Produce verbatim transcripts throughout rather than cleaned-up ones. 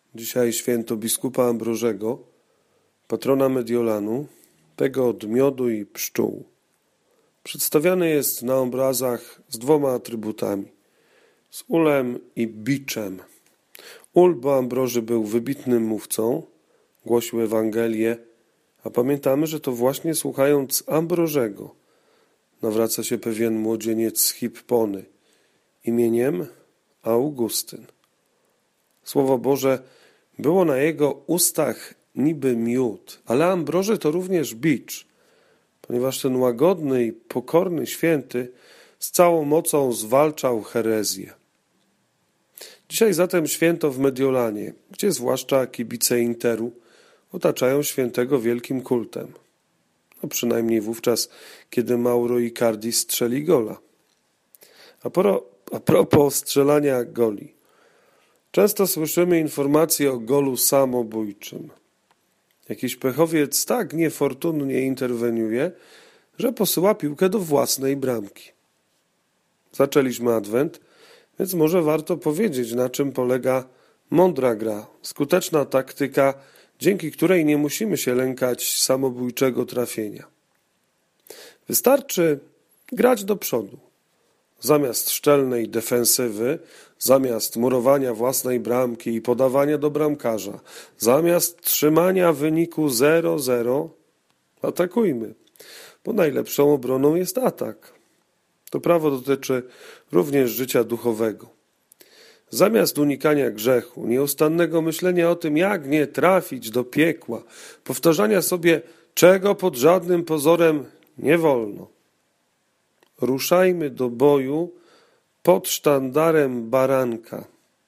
Dzisiaj święto biskupa Ambrożego, patrona Mediolanu, tego od miodu i pszczół. Przedstawiany jest na obrazach z dwoma atrybutami, z ulem i biczem. Ul, bo Ambroży był wybitnym mówcą, głosił Ewangelię, a pamiętamy, że to właśnie słuchając Ambrożego nawraca się pewien młodzieniec z Hippony imieniem Augustyn. Słowo Boże było na jego ustach niby miód, ale Ambroży to również bicz, ponieważ ten łagodny i pokorny święty z całą mocą zwalczał herezję. Dzisiaj zatem święto w Mediolanie, gdzie zwłaszcza kibice Interu otaczają świętego wielkim kultem. No przynajmniej wówczas, kiedy Mauro Icardi strzeli gola. A, pro, a propos strzelania goli. Często słyszymy informacje o golu samobójczym. Jakiś pechowiec tak niefortunnie interweniuje, że posyła piłkę do własnej bramki. Zaczęliśmy adwent, więc może warto powiedzieć, na czym polega mądra gra, skuteczna taktyka, dzięki której nie musimy się lękać samobójczego trafienia. Wystarczy grać do przodu. Zamiast szczelnej defensywy, zamiast murowania własnej bramki i podawania do bramkarza, zamiast trzymania wyniku zero zero, atakujmy, bo najlepszą obroną jest atak. To prawo dotyczy również życia duchowego. Zamiast unikania grzechu, nieustannego myślenia o tym, jak nie trafić do piekła, powtarzania sobie, czego pod żadnym pozorem nie wolno. Ruszajmy do boju pod sztandarem baranka.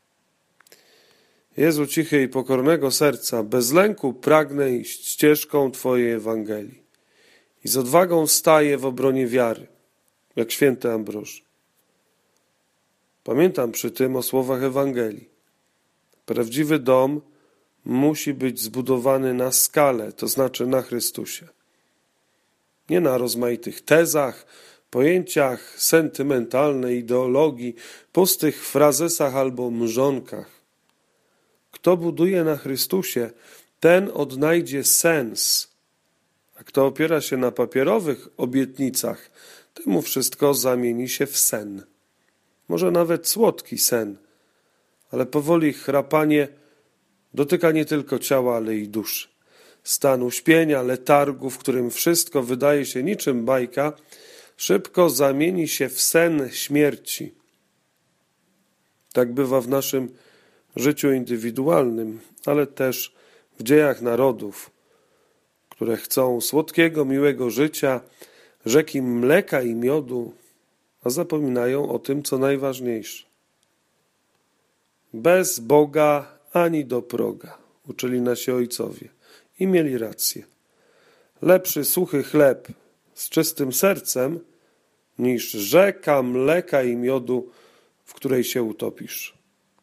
Jezu cichy i pokornego serca, bez lęku pragnę iść ścieżką Twojej Ewangelii i z odwagą staję w obronie wiary, jak święty Ambroży. Pamiętam przy tym o słowach Ewangelii. Prawdziwy dom musi być zbudowany na skale, to znaczy na Chrystusie. Nie na rozmaitych tezach, pojęciach sentymentalnej ideologii, pustych frazesach albo mrzonkach. Kto buduje na Chrystusie, ten odnajdzie sens, a kto opiera się na papierowych obietnicach, temu wszystko zamieni się w sen. Może nawet słodki sen, ale powoli chrapanie dotyka nie tylko ciała, ale i duszy. Stan uśpienia, letargu, w którym wszystko wydaje się niczym bajka, szybko zamieni się w sen śmierci. Tak bywa w naszym życiu indywidualnym, ale też w dziejach narodów, które chcą słodkiego, miłego życia, rzeki mleka i miodu, a zapominają o tym, co najważniejsze. Bez Boga ani do proga, uczyli nasi ojcowie i mieli rację. Lepszy suchy chleb z czystym sercem niż rzeka mleka i miodu, w której się utopisz.